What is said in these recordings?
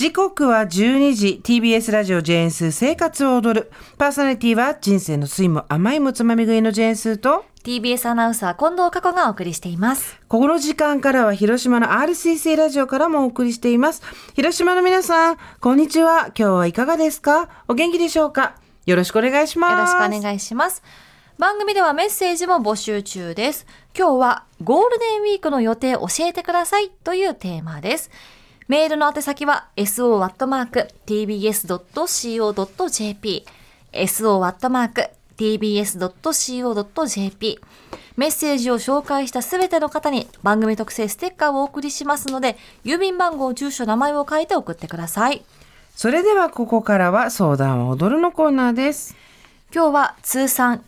時刻は12時。 TBS ラジオジェーンスー生活を踊る。パーソナリティは人生の酸いも甘いもつまみ食いのジェーンスーと TBS アナウンサー近藤佳子がお送りしています。 この時間からは広島の RCC ラジオからもお送りしています。広島の皆さん、こんにちは。今日はいかがですか？お元気でしょうか？よろしくお願いします。 よろしくお願いします。番組ではメッセージも募集中です。今日はゴールデンウィークの予定教えてくださいというテーマです。メールの宛先は so@tbs.co.jp so@tbs.co.jp メッセージを紹介したすべての方に番組特製ステッカーをお送りしますので、郵便番号、住所、名前を書いて送ってください。 それではここからは相談を踊るのコーナーです。 今日は通算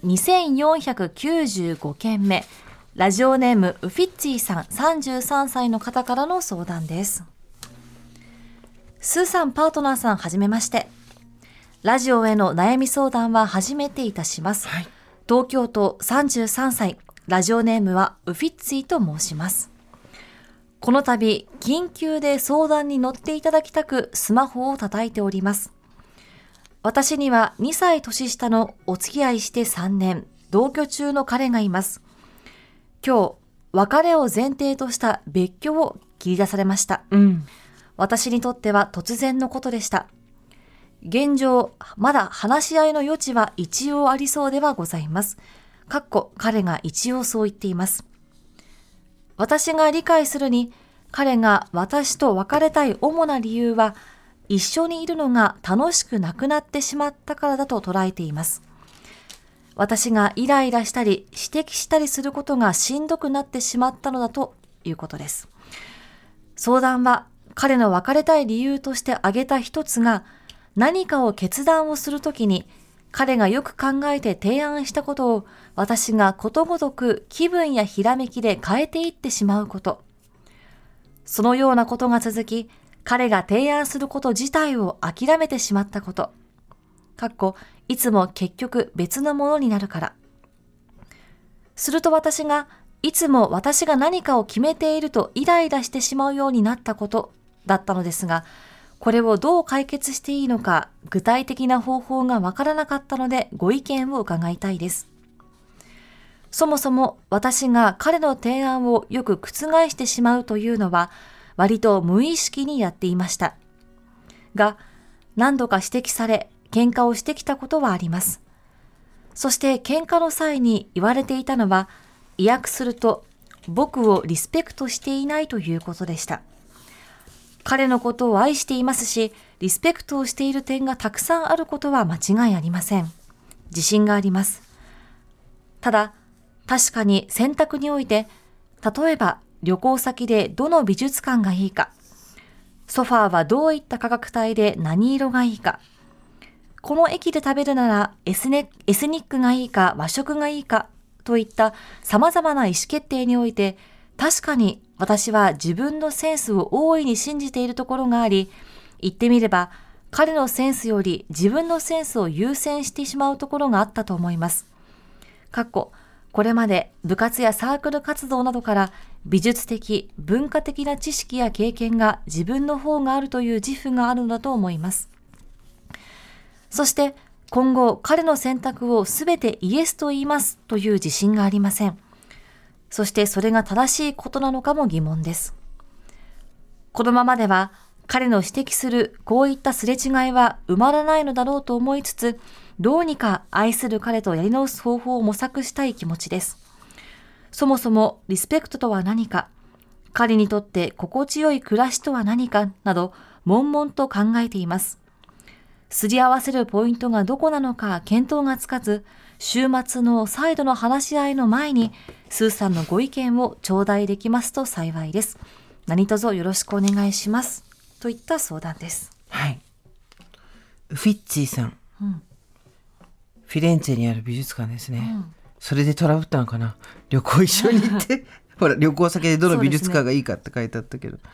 2495件目、ラジオネームウフィッツィさん33歳の方からの相談です。スーさん、パートナーさん、はじめまして。ラジオへの悩み相談は初めていたします。東京都33歳、ラジオネームはウフィッツィと申します。この度、緊急で相談に乗っていただきたくスマホを叩いております。私には2歳年下のお付き合いして3年、同居中の彼がいます。今日、別れを前提とした別居を切り出されました。私にとっては突然のことでした。現状、まだ話し合いの余地は一応ありそうではございます。彼が一応そう言っています。私が理解するに、彼が私と別れたい主な理由は、一緒にいるのが楽しくなくなってしまったからだと捉えています。私がイライラしたり指摘したりすることがしんどくなってしまったのだということです。相談は彼の別れたい理由として挙げた一つが、何かを決断をするときに彼がよく考えて提案したことを私がことごとく気分やひらめきで変えていってしまうこと。そのようなことが続き、彼が提案すること自体を諦めてしまったこと。いつも結局別のものになるから。すると私が、いつも私が何かを決めているとイライラしてしまうようになったことだったのですが、これをどう解決していいのか、具体的な方法がわからなかったのでご意見を伺いたいです。そもそも私が彼の提案をよく覆してしまうというのは、割と無意識にやっていました。が、何度か指摘され、喧嘩をしてきたことはあります。そして喧嘩の際に言われていたのは、意訳すると、僕をリスペクトしていないということでした。彼のことを愛していますし、リスペクトをしている点がたくさんあることは間違いありません。自信があります。ただ、確かに選択において、例えば旅行先でどの美術館がいいか、ソファーはどういった価格帯で何色がいいか、この駅で食べるならエスニックがいいか和食がいいかといった様々な意思決定において、確かに私は自分のセンスを大いに信じているところがあり、言ってみれば彼のセンスより自分のセンスを優先してしまうところがあったと思います。これまで部活やサークル活動などから美術的、文化的な知識や経験が自分の方があるという自負があるのだと思います。そして今後彼の選択をすべてイエスと言いますという自信がありません。そしてそれが正しいことなのかも疑問です。このままでは彼の指摘するこういったすれ違いは埋まらないのだろうと思いつつ、どうにか愛する彼とやり直す方法を模索したい気持ちです。そもそもリスペクトとは何か、彼にとって心地よい暮らしとは何かなど、悶々と考えています。すり合わせるポイントがどこなのか見当がつかず、週末の再度の話し合いの前に、スーさんのご意見を頂戴できますと幸いです。何卒よろしくお願いします。といった相談です。 はい。フィッチーさん。フィレンツェにある美術館ですね。それでトラブったのかな。旅行一緒に行って。ほら、旅行先でどの美術館がいいかって書いてあったけど。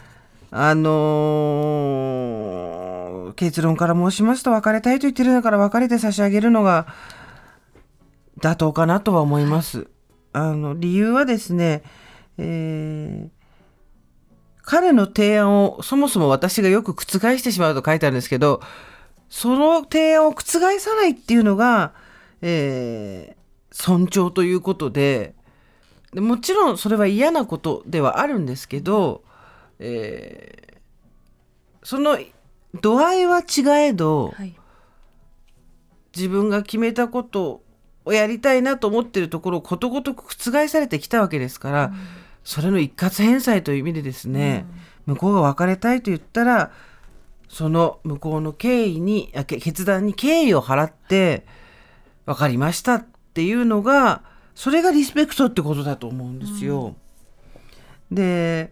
結論から申しますと、別れたいと言ってるんだから別れて差し上げるのが妥当かなとは思います。理由はですね、 彼の提案をそもそも私がよく覆してしまうと書いてあるんですけど、その提案を覆さないっていうのが、尊重ということで、もちろんそれは嫌なことではあるんですけど、その度合いは違えど、 はい、 自分が決めたことをやりたいなと思っているところをことごとく覆されてきたわけですから、それの一括返済という意味でですね、向こうが別れたいと言ったら、その向こうの決断に敬意を払って分かりましたっていうのが、それがリスペクトってことだと思うんですよ。で、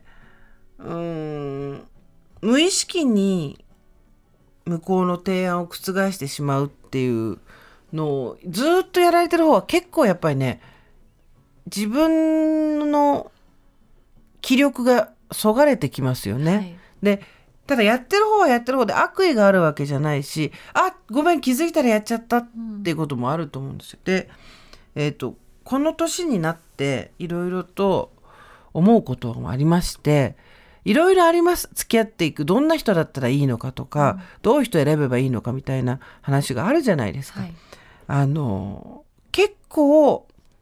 無意識に向こうの提案を覆してしまうっていうのをずっとやられてる方は結構やっぱりね、自分の気力がそがれてきますよね。はい、で、ただやってる方はやってる方で悪意があるわけじゃないし、ごめん気づいたらやっちゃったっていうこともあると思うんですよ。で、この年になっていろいろと思うこともありまして、いろいろあります。付き合っていくどんな人だったらいいのかとか、どういう人選べばいいのかみたいな話があるじゃないですか。はい、結構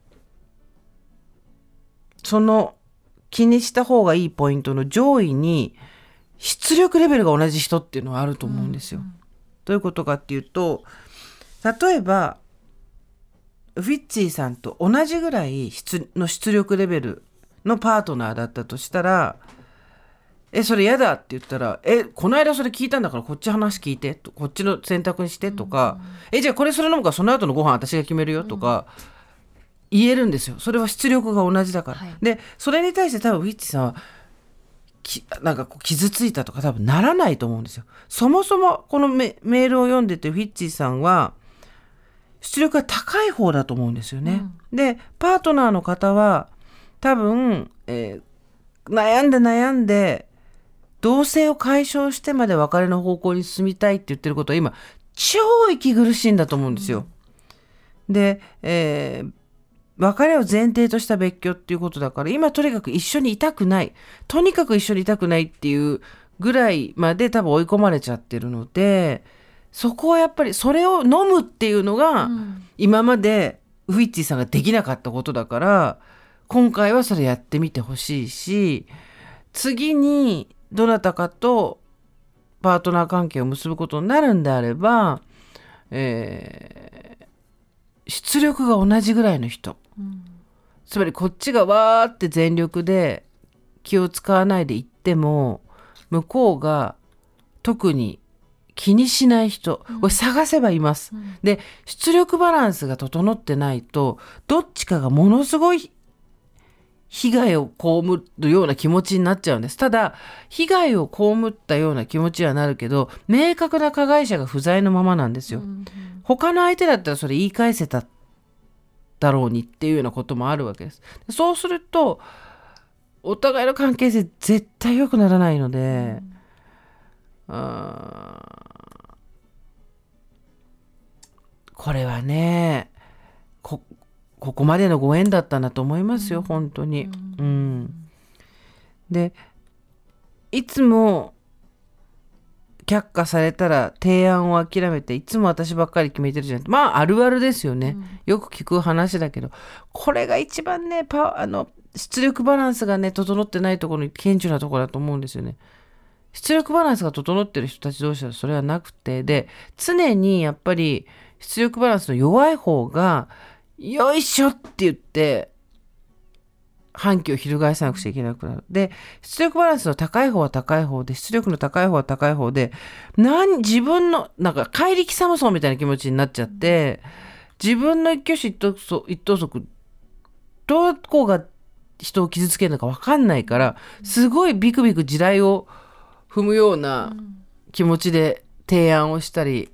その気にした方がいいポイントの上位に出力レベルが同じ人っていうのはあると思うんですよ。どういうことかっていうと、例えばフィッチーさんと同じぐらいの出力レベルのパートナーだったとしたら、それ嫌だって言ったら、この間それ聞いたんだからこっち話聞いてと、こっちの選択にしてとか、じゃあこれそれ飲むからその後のご飯私が決めるよとか、言えるんですよ。それは出力が同じだから。はい、で、それに対して多分フィッチさんはなんか傷ついたとか多分ならないと思うんですよ。そもそもこのメールを読んでてフィッチさんは出力が高い方だと思うんですよね。で、パートナーの方は多分、悩んで同棲を解消してまで別れの方向に進みたいって言ってることは今超息苦しいんだと思うんですよ。で、別れを前提とした別居っていうことだから、今とにかく一緒にいたくない、とにかく一緒にいたくないっていうぐらいまで多分追い込まれちゃってるので、そこはやっぱりそれを飲むっていうのが今までフィッチーさんができなかったことだから、今回はそれやってみてほしいし、次にどなたかとパートナー関係を結ぶことになるんであれば、出力が同じぐらいの人、つまりこっちがわーって全力で気を使わないで行っても向こうが特に気にしない人、これ探せばいます。で、出力バランスが整ってないとどっちかがものすごい被害を被るような気持ちになっちゃうんです。ただ被害を被ったような気持ちにはなるけど、明確な加害者が不在のままなんですよ。他の相手だったらそれ言い返せただろうにっていうようなこともあるわけです。そうするとお互いの関係性絶対良くならないので、これはね、ここまでのご縁だったなと思いますよ、本当に。で、いつも却下されたら提案を諦めて、いつも私ばっかり決めてるじゃん。あるあるですよね。よく聞く話だけど、これが一番ね、出力バランスがね整ってないところに顕著なところだと思うんですよね。出力バランスが整ってる人たち同士はそれはなくて、で、常にやっぱり出力バランスの弱い方がよいしょって言って反旗を翻さなくちゃいけなくなる。で、出力バランスの高い方は高い方で、出力の高い方は高い方で、自分のなんか怪力サムソンみたいな気持ちになっちゃって、自分の一挙手一投足どこが人を傷つけるのか分かんないから、すごいビクビク地雷を踏むような気持ちで提案をしたり、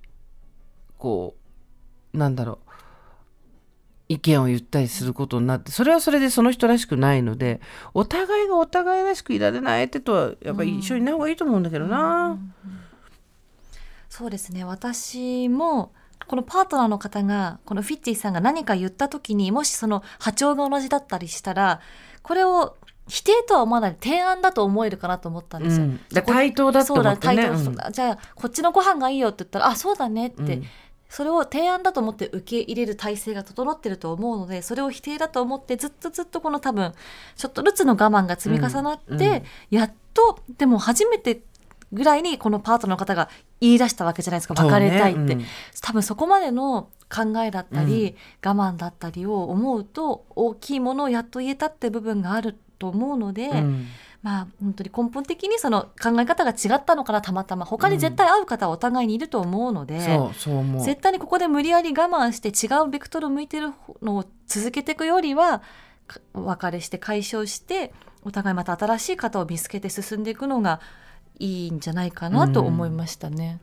意見を言ったりすることになって、それはそれでその人らしくないので、お互いがお互いらしくいられない相手とはやっぱり一緒にいない方がいいと思うんだけどな。 そうですね。私もこのパートナーの方が、このフィッチーさんが何か言った時に、もしその波長が同じだったりしたら、これを否定とは思わない提案だと思えるかなと思ったんですよ、 だ対等だと思ってね。 そうだ、じゃあこっちのご飯がいいよって言ったらあそうだねって、それを提案だと思って受け入れる体制が整ってると思うので、それを否定だと思ってずっとこの多分ちょっとずつの我慢が積み重なって、やっとでも初めてぐらいにこのパートナーの方が言い出したわけじゃないですか、別れたいって、多分そこまでの考えだったり、我慢だったりを思うと大きいものをやっと言えたって部分があると思うので、まあ本当に根本的にその考え方が違ったのかな、たまたま他に絶対合う方はお互いにいると思うので、 そう思う。 絶対にここで無理やり我慢して違うベクトルを向いてるのを続けていくよりは、お別れして解消してお互いまた新しい方を見つけて進んでいくのがいいんじゃないかなと思いましたね。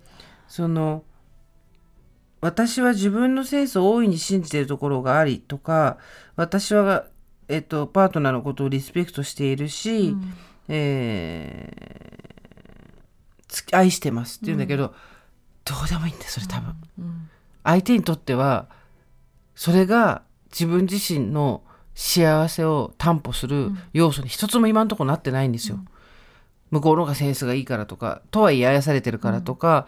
私は自分のセンスを大いに信じているところがありとか、私は、パートナーのことをリスペクトしているし、愛してますって言うんだけど、どうでもいいんだよそれ多分、相手にとってはそれが自分自身の幸せを担保する要素に一つも今のところなってないんですよ、向こうの方がセンスがいいからとか、とはいえ愛されてるからとか、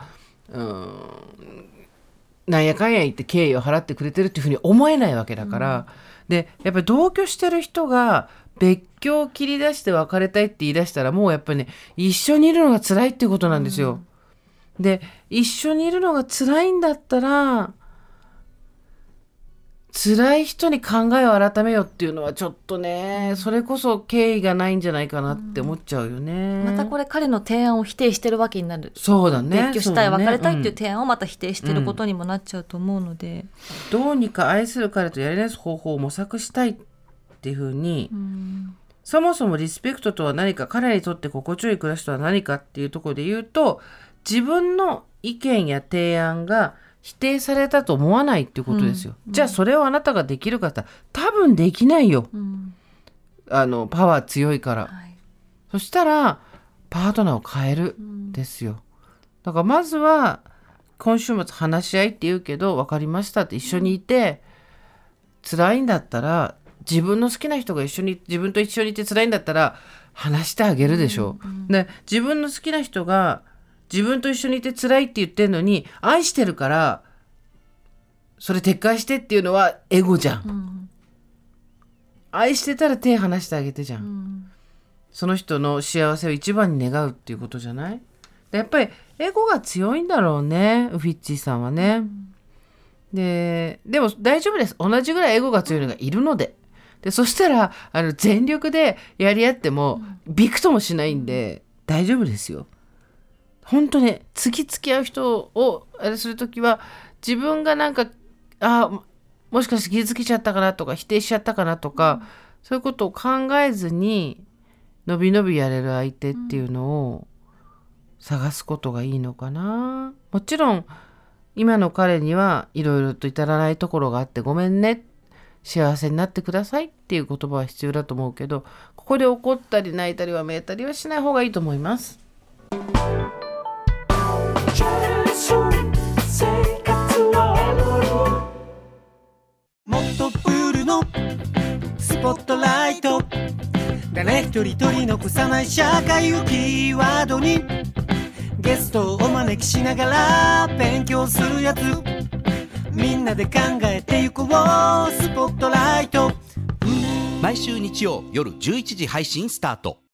なんやかんや言って敬意を払ってくれてるっていうふうに思えないわけだから、でやっぱり同居してる人が別居を切り出して別れたいって言い出したら、もうやっぱりね、一緒にいるのが辛いっていうことなんですよ、で一緒にいるのが辛いんだったら辛い人に考えを改めようっていうのはちょっとね、それこそ敬意がないんじゃないかなって思っちゃうよね、 またこれ彼の提案を否定してるわけになる。 そうだね、 別居したい、別れたいっていう提案をまた否定してることにもなっちゃうと思うので、 どうにか愛する彼とやり直す方法を模索したいっていうふうに、そもそもリスペクトとは何か、彼にとって心地よい暮らしとは何かっていうところで言うと、自分の意見や提案が否定されたと思わないっていうことですよ、じゃあそれをあなたができるかって多分できないよ、パワー強いから、そしたらパートナーを変えるですよ、だからまずは今週末話し合いって言うけど、分かりましたって一緒にいて、辛いんだったら自分の好きな人が自分と一緒にいて辛いんだったら話してあげるでしょ、で自分の好きな人が自分と一緒にいて辛いって言ってるのに愛してるからそれ撤回してっていうのはエゴじゃん、愛してたら手離してあげてじゃん、その人の幸せを一番に願うっていうことじゃない。でやっぱりエゴが強いんだろうね、ウフィッチーさんはね、でも大丈夫です、同じぐらいエゴが強いのがいるので、そしたら全力でやり合ってもびくともしないんで大丈夫ですよ。本当に付き合う人をあれするときは、自分がなんかもしかして傷つけちゃったかなとか否定しちゃったかなとか、そういうことを考えずにのびのびやれる相手っていうのを探すことがいいのかな。もちろん今の彼にはいろいろと至らないところがあってごめんね、幸せになってくださいっていう言葉は必要だと思うけど、ここで怒ったり泣いたりわめいたりはしない方がいいと思います。 もっとプールのスポットライト、誰一人取り残さない社会をキーワードに、ゲストをお招きしながら勉強するやつ、みんなで考えてゆこうスポットライト。 毎週日曜夜11時配信スタート。